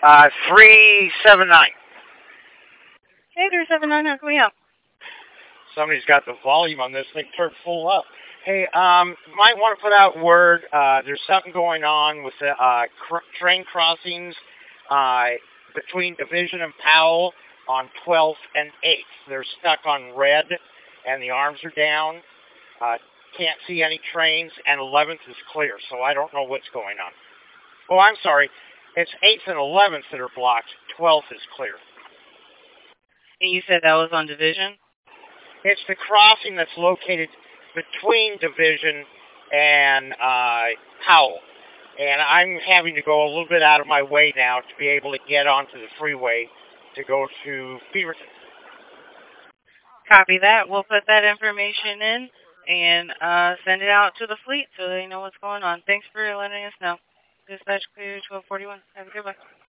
379. Hey, 379, how can we help? Somebody's got the volume on this thing turned full up. Hey, might want to put out word. There's something going on with the train crossings between Division and Powell on 12th and 8th. They're stuck on red, and the arms are down. Can't see any trains, and 11th is clear, so I don't know what's going on. Oh, I'm sorry. It's 8th and 11th that are blocked. 12th is clear. And you said that was on Division? It's the crossing that's located between Division and Powell. And I'm having to go a little bit out of my way now to be able to get onto the freeway to go to Beaverton. Copy that. We'll put that information in and send it out to the fleet so they know what's going on. Thanks for letting us know. Dispatch clear 1241. Have a good one.